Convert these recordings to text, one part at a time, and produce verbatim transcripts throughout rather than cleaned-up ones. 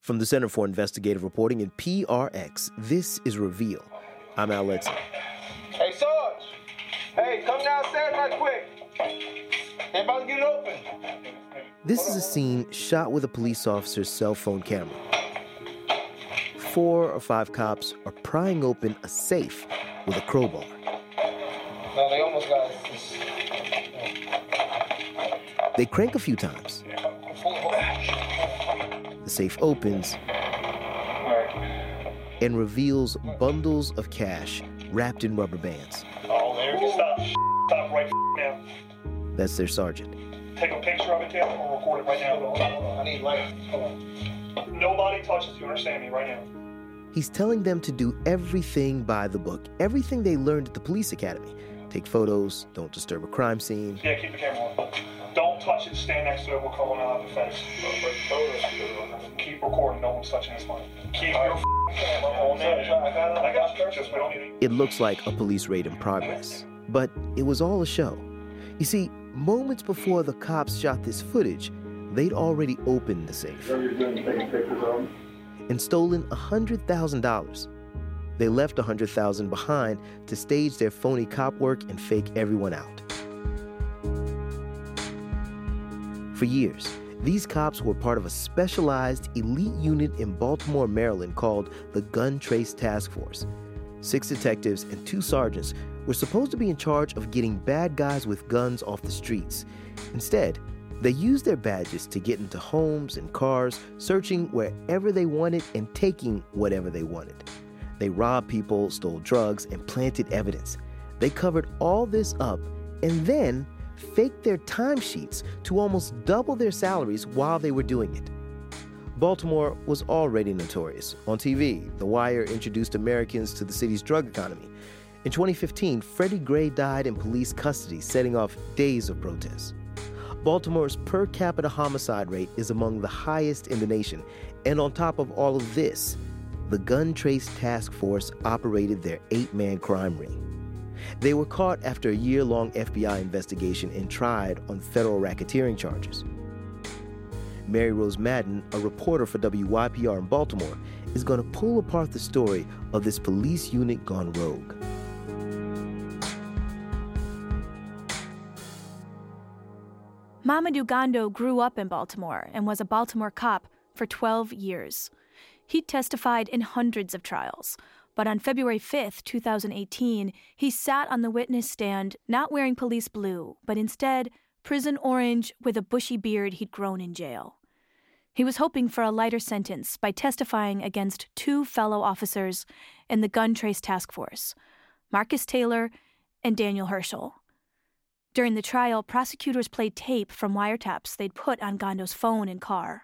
From the Center for Investigative Reporting in P R X, this is Reveal. I'm Al Letson. Hey, Sarge. Hey, come downstairs right quick. They're about to get it open. This is a scene shot with a police officer's cell phone camera. Four or five cops are prying open a safe with a crowbar. No, they almost got it. They crank a few times. The safe opens and reveals bundles of cash wrapped in rubber bands. Oh, there you stop. Stop right now. That's their sergeant. Take a picture of it, Tim, or record it right now. I need light. Hold on. Nobody touches you, understand me, right now. He's telling them to do everything by the book, everything they learned at the police academy. Take photos, don't disturb a crime scene. Yeah, keep the camera on. Don't touch it, stand next to it, we're calling out the face. Keep recording, no one's touching this money. Keep your camera on there. I got you, just we don't need It looks like a police raid in progress, but it was all a show. You see, moments before the cops shot this footage, they'd already opened the safe and stolen one hundred thousand dollars. They left one hundred thousand dollars behind to stage their phony cop work and fake everyone out. For years, these cops were part of a specialized elite unit in Baltimore, Maryland called the Gun Trace Task Force. Six detectives and two sergeants were supposed to be in charge of getting bad guys with guns off the streets. Instead, they used their badges to get into homes and cars, searching wherever they wanted and taking whatever they wanted. They robbed people, stole drugs, and planted evidence. They covered all this up and then faked their timesheets to almost double their salaries while they were doing it. Baltimore was already notorious. On T V, The Wire introduced Americans to the city's drug economy. In twenty fifteen, Freddie Gray died in police custody, setting off days of protests. Baltimore's per capita homicide rate is among the highest in the nation. And on top of all of this, the Gun Trace Task Force operated their eight-man crime ring. They were caught after a year-long F B I investigation and tried on federal racketeering charges. Mary Rose Madden, a reporter for W Y P R in Baltimore, is going to pull apart the story of this police unit gone rogue. Mamadou Gando grew up in Baltimore and was a Baltimore cop for twelve years. He testified in hundreds of trials, but on February fifth, twenty eighteen, he sat on the witness stand not wearing police blue, but instead prison orange with a bushy beard he'd grown in jail. He was hoping for a lighter sentence by testifying against two fellow officers in the Gun Trace Task Force, Marcus Taylor and Daniel Herschel. During the trial, prosecutors played tape from wiretaps they'd put on Gando's phone and car.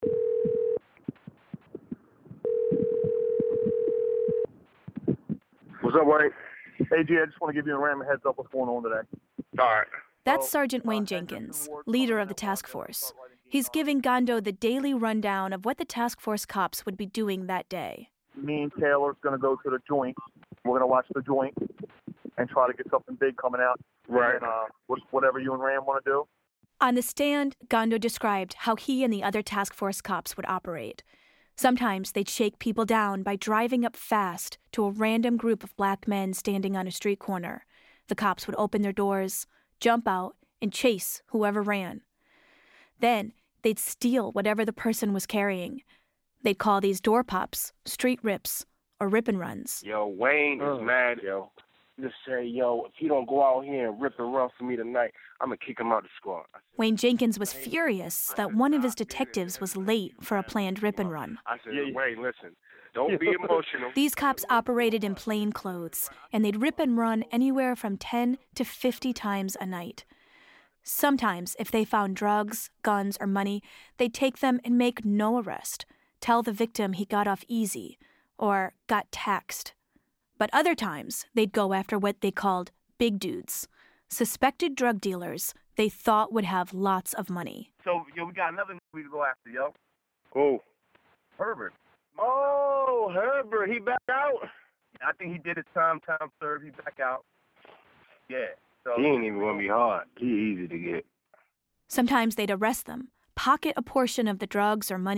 What's up, Wade? Hey, G, I just want to give you a random heads up what's going on today. All right. That's Sergeant Wayne Jenkins, leader of the task force. He's giving Gando the daily rundown of what the task force cops would be doing that day. Me and Taylor's going to go to the joint. We're going to watch the joint and try to get something big coming out. Right. And uh, whatever you and Ram want to do. On the stand, Gando described how he and the other task force cops would operate. Sometimes they'd shake people down by driving up fast to a random group of black men standing on a street corner. The cops would open their doors, jump out, and chase whoever ran. Then they'd steal whatever the person was carrying. They'd call these door pops, street rips, or rip and runs. Yo, Wayne is Oh. mad, yo. Just say, yo, if he don't go out here and rip and run for me tonight, I'm going to kick him out the squad. Wayne Jenkins was furious that one of his detectives was late for a planned rip and run. I said, Wayne, listen, don't be emotional. These cops operated in plain clothes, and they'd rip and run anywhere from ten to fifty times a night. Sometimes, if they found drugs, guns, or money, they'd take them and make no arrest, tell the victim he got off easy, or got taxed. But other times, they'd go after what they called big dudes, suspected drug dealers they thought would have lots of money. So, yo, we got another movie to go after, yo. Who? Herbert. Oh, Herbert, he back out? I think he did his time, time served. He back out. Yeah. So He ain't even going to be hard. He easy to get. Sometimes they'd arrest them, pocket a portion of the drugs or money,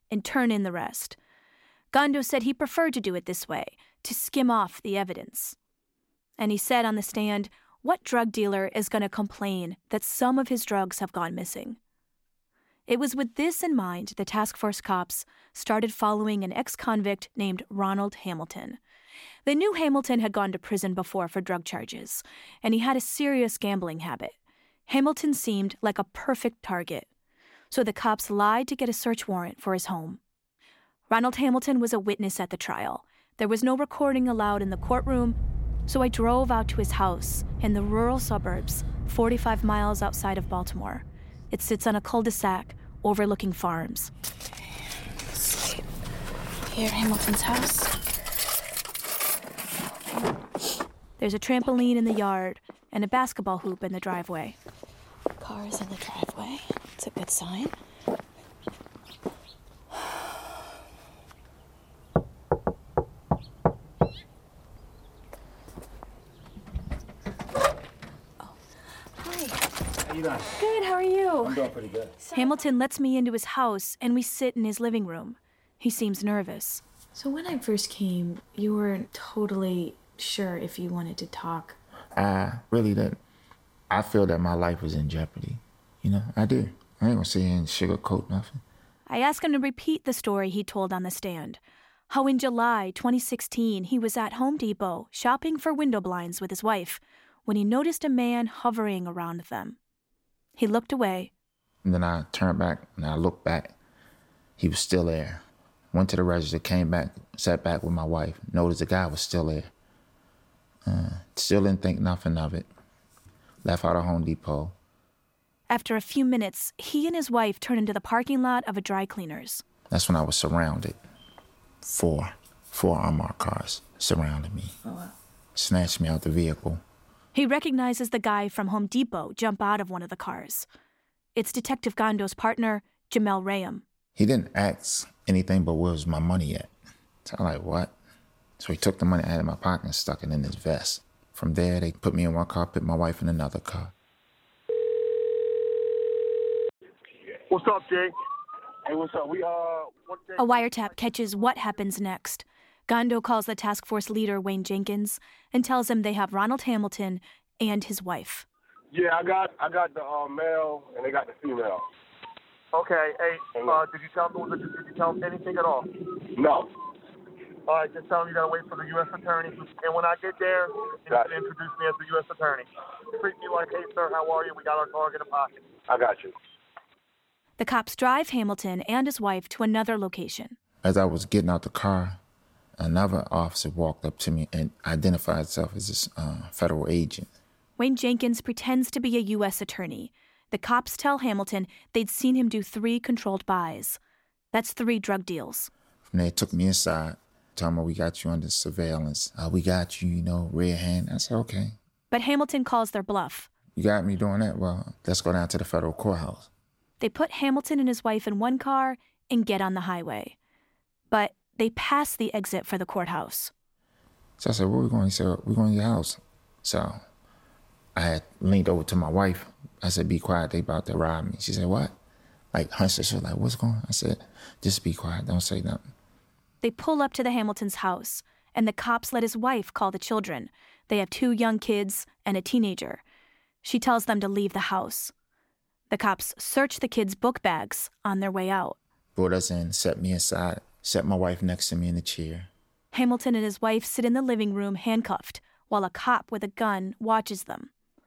and turn in the rest. Gondo said he preferred to do it this way, to skim off the evidence. And he said on the stand, what drug dealer is going to complain that some of his drugs have gone missing? It was with this in mind the task force cops started following an ex-convict named Ronald Hamilton. They knew Hamilton had gone to prison before for drug charges, and he had a serious gambling habit. Hamilton seemed like a perfect target, so the cops lied to get a search warrant for his home. Ronald Hamilton was a witness at the trial. There was no recording allowed in the courtroom, so I drove out to his house in the rural suburbs, forty-five miles outside of Baltimore. It sits on a cul-de-sac overlooking farms. Let's see. Here, Hamilton's house. There's a trampoline in the yard and a basketball hoop in the driveway. Cars in the driveway. It's a good sign. How you doing? Good, how are you? I'm doing pretty good. Hamilton lets me into his house, and we sit in his living room. He seems nervous. So when I first came, you weren't totally sure if you wanted to talk. I really didn't. I feel that my life was in jeopardy. You know, I do. I ain't gonna sit here and sugarcoat nothing. I ask him to repeat the story he told on the stand. How in July twenty sixteen, he was at Home Depot shopping for window blinds with his wife when he noticed a man hovering around them. He looked away. And then I turned back and I looked back. He was still there. Went to the register, came back, sat back with my wife. Noticed the guy was still there. Uh, still didn't think nothing of it. Left out of Home Depot. After a few minutes, he and his wife turned into the parking lot of a dry cleaner's. That's when I was surrounded. Four, four unmarked cars surrounded me. Oh, wow. Snatched me out the vehicle. He recognizes the guy from Home Depot jump out of one of the cars. It's Detective Gondo's partner, Jamel Rayam. He didn't ask anything but where was my money at. So I'm like, what? So he took the money I had in my pocket and stuck it in his vest. From there, they put me in one car, put my wife in another car. What's up, Jay? Hey, what's up? We, uh... What day? A wiretap catches what happens next. Gondo calls the task force leader, Wayne Jenkins, and tells him they have Ronald Hamilton and his wife. Yeah, I got I got the uh, male and they got the female. Okay, hey, uh, did you tell them, did you tell them anything at all? No. All right, just tell them you gotta wait for the U S attorney. And when I get there, you Got can introduce me as the U S attorney. Treat me like, hey, sir, how are you? We got our dog in the pocket. I got you. The cops drive Hamilton and his wife to another location. As I was getting out the car, another officer walked up to me and identified himself as a uh, federal agent. Wayne Jenkins pretends to be a U S attorney. The cops tell Hamilton they'd seen him do three controlled buys. That's three drug deals. From there, took me inside, told me, we got you under surveillance. Uh, we got you, you know, red hand. I said, okay. But Hamilton calls their bluff. You got me doing that? Well, let's go down to the federal courthouse. They put Hamilton and his wife in one car and get on the highway. But they pass the exit for the courthouse. So I said, where are we going? He said, we're going to your house. So I had leaned over to my wife. I said, be quiet, they about to rob me. She said, what? Like, hunched. She was like, what's going on? I said, just be quiet, don't say nothing. They pull up to the Hamiltons' house, and the cops let his wife call the children. They have two young kids and a teenager. She tells them to leave the house. The cops search the kids' book bags on their way out. Brought us in, set me aside, set my wife next to me in the chair. Hamilton and his wife sit in the living room handcuffed, while a cop with a gun watches them.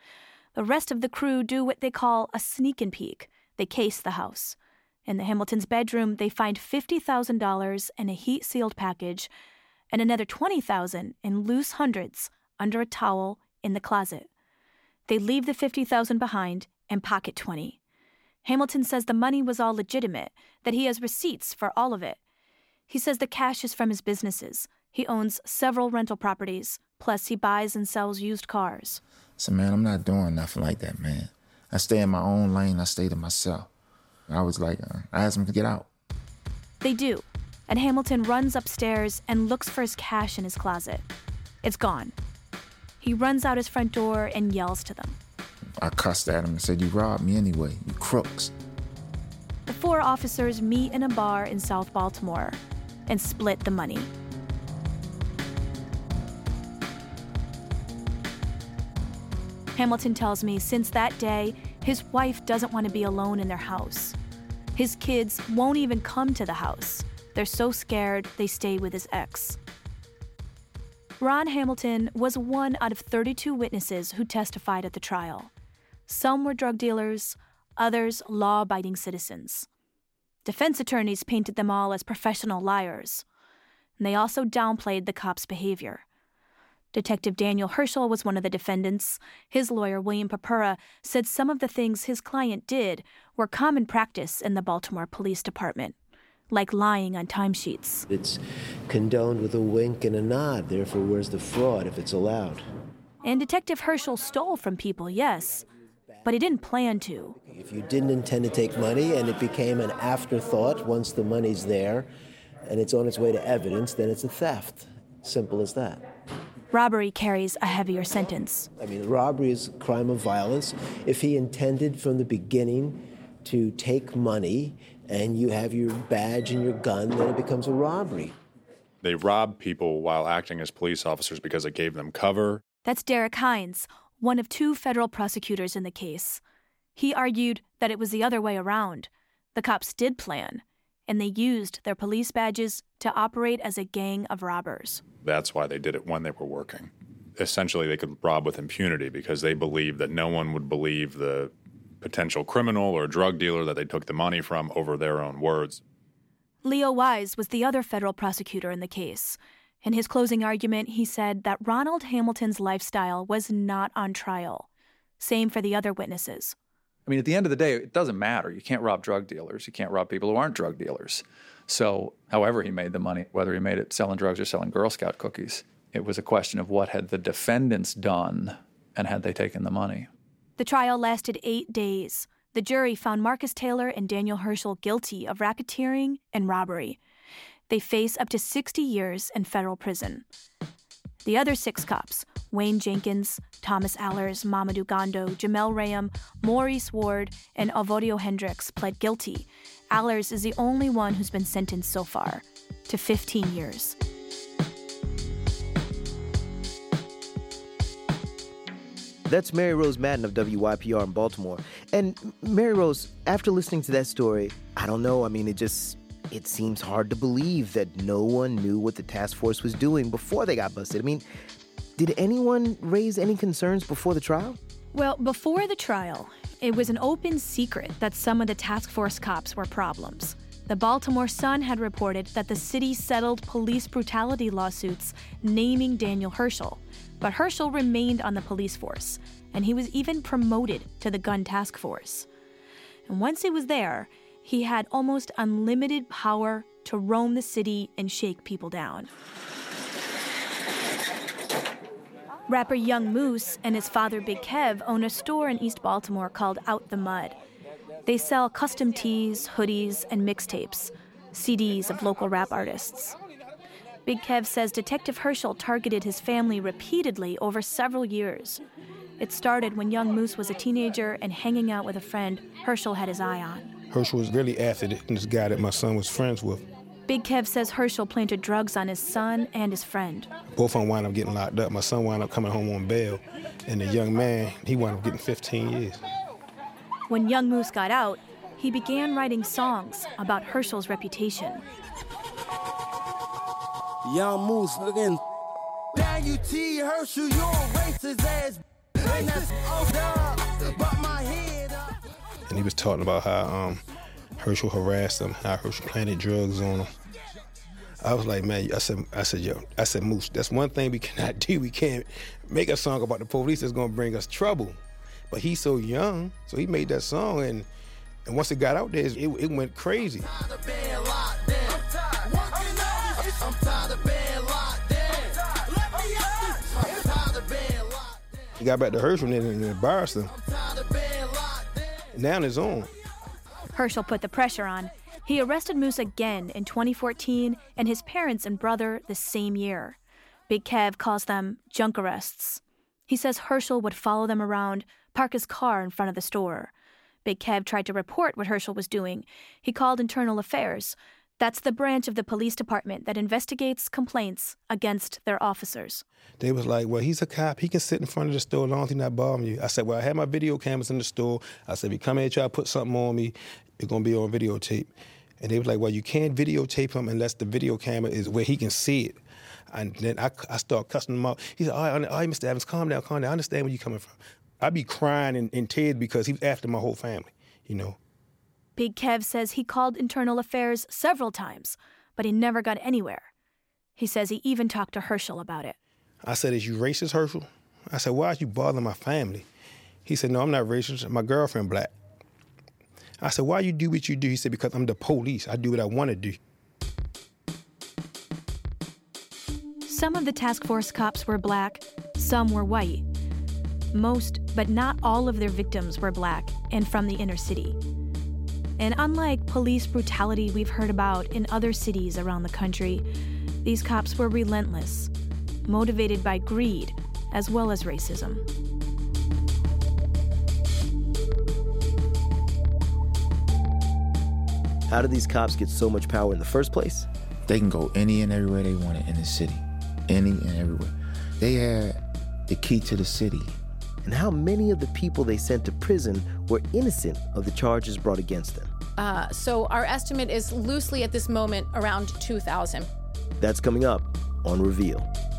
The rest of the crew do what they call a sneak and peek. They case the house. In the Hamiltons' bedroom, they find fifty thousand dollars in a heat-sealed package and another twenty thousand dollars in loose hundreds under a towel in the closet. They leave the fifty thousand dollars behind and pocket twenty. Hamilton says the money was all legitimate, that he has receipts for all of it. He says the cash is from his businesses. He owns several rental properties, plus he buys and sells used cars. I said, man, I'm not doing nothing like that, man. I stay in my own lane. I stay to myself. I was like, uh, I asked him to get out. They do, and Hamilton runs upstairs and looks for his cash in his closet. It's gone. He runs out his front door and yells to them. I cussed at him and said, you robbed me anyway, you crooks. The four officers meet in a bar in South Baltimore and split the money. Hamilton tells me since that day, his wife doesn't want to be alone in their house. His kids won't even come to the house. They're so scared they stay with his ex. Ron Hamilton was one out of thirty-two witnesses who testified at the trial. Some were drug dealers, others law-abiding citizens. Defense attorneys painted them all as professional liars, and they also downplayed the cops' behavior. Detective Daniel Herschel was one of the defendants. His lawyer, William Papura, said some of the things his client did were common practice in the Baltimore Police Department, like lying on timesheets. It's condoned with a wink and a nod, therefore where's the fraud if it's allowed? And Detective Herschel stole from people, yes, but he didn't plan to. If you didn't intend to take money and it became an afterthought once the money's there and it's on its way to evidence, then it's a theft. Simple as that. Robbery carries a heavier sentence. I mean, robbery is a crime of violence. If he intended from the beginning to take money and you have your badge and your gun, then it becomes a robbery. They robbed people while acting as police officers because it gave them cover. That's Derek Hines, one of two federal prosecutors in the case. He argued that it was the other way around. The cops did plan, and they used their police badges to operate as a gang of robbers. That's why they did it when they were working. Essentially, they could rob with impunity because they believed that no one would believe the potential criminal or drug dealer that they took the money from over their own words. Leo Wise was the other federal prosecutor in the case. In his closing argument, he said that Ronald Hamilton's lifestyle was not on trial. Same for the other witnesses. I mean, at the end of the day, it doesn't matter. You can't rob drug dealers. You can't rob people who aren't drug dealers. So however he made the money, whether he made it selling drugs or selling Girl Scout cookies, it was a question of what had the defendants done and had they taken the money. The trial lasted eight days. The jury found Marcus Taylor and Daniel Herschel guilty of racketeering and robbery. They face up to sixty years in federal prison. The other six cops, Wayne Jenkins, Thomas Allers, Mamadou Gondo, Jamel Rayam, Maurice Ward, and Avodio Hendricks, pled guilty. Allers is the only one who's been sentenced so far to fifteen years. That's Mary Rose Madden of W Y P R in Baltimore. And Mary Rose, after listening to that story, I don't know, I mean, it just, it seems hard to believe that no one knew what the task force was doing before they got busted. I mean, did anyone raise any concerns before the trial? Well, before the trial, it was an open secret that some of the task force cops were problems. The Baltimore Sun had reported that the city settled police brutality lawsuits naming Daniel Herschel. But Herschel remained on the police force, and he was even promoted to the gun task force. And once he was there, he had almost unlimited power to roam the city and shake people down. Rapper Young Moose and his father Big Kev own a store in East Baltimore called Out the Mud. They sell custom tees, hoodies, and mixtapes, C Ds of local rap artists. Big Kev says Detective Herschel targeted his family repeatedly over several years. It started when Young Moose was a teenager and hanging out with a friend Herschel had his eye on. Herschel was really after this guy that my son was friends with. Big Kev says Herschel planted drugs on his son and his friend. Both of them wound up getting locked up. My son wound up coming home on bail, and the young man, he wound up getting fifteen years. When Young Moose got out, he began writing songs about Herschel's reputation. Young Moose looking. Damn you, T. Herschel, you're a racist ass. And that's up, but my head up. And he was talking about how um, Herschel harassed him, how Herschel planted drugs on him. I was like, man, I said, I said, yo, I said, Moose, that's one thing we cannot do. We can't make a song about the police that's gonna bring us trouble. But he's so young, so he made that song, and and once it got out there, it, it went crazy. He got back to Herschel and embarrassed him. Now it's on. Herschel put the pressure on. He arrested Moose again in twenty fourteen, and his parents and brother the same year. Big Kev calls them junk arrests. He says Herschel would follow them around, park his car in front of the store. Big Kev tried to report what Herschel was doing. He called Internal Affairs. That's the branch of the police department that investigates complaints against their officers. They was like, well, he's a cop. He can sit in front of the store as long as he's not bothering you. I said, well, I had my video cameras in the store. I said, if you come here and try to put something on me, it's going to be on videotape. And they was like, well, you can't videotape him unless the video camera is where he can see it. And then I, I start cussing him out. He said, all right, all right, Mister Evans, calm down, calm down. I understand where you're coming from. I be crying in, in tears because he was after my whole family, you know. Big Kev says he called Internal Affairs several times, but he never got anywhere. He says he even talked to Herschel about it. I said, is you racist, Herschel? I said, why are you bothering my family? He said, no, I'm not racist. My girlfriend black. I said, why you do what you do? He said, because I'm the police. I do what I want to do. Some of the task force cops were black, some were white. Most, but not all of their victims were black and from the inner city. And unlike police brutality we've heard about in other cities around the country, these cops were relentless, motivated by greed as well as racism. How did these cops get so much power in the first place? They can go any and everywhere they wanted in the city. Any and everywhere. They had the key to the city. And how many of the people they sent to prison were innocent of the charges brought against them? Uh, so our estimate is loosely at this moment around two thousand. That's coming up on Reveal.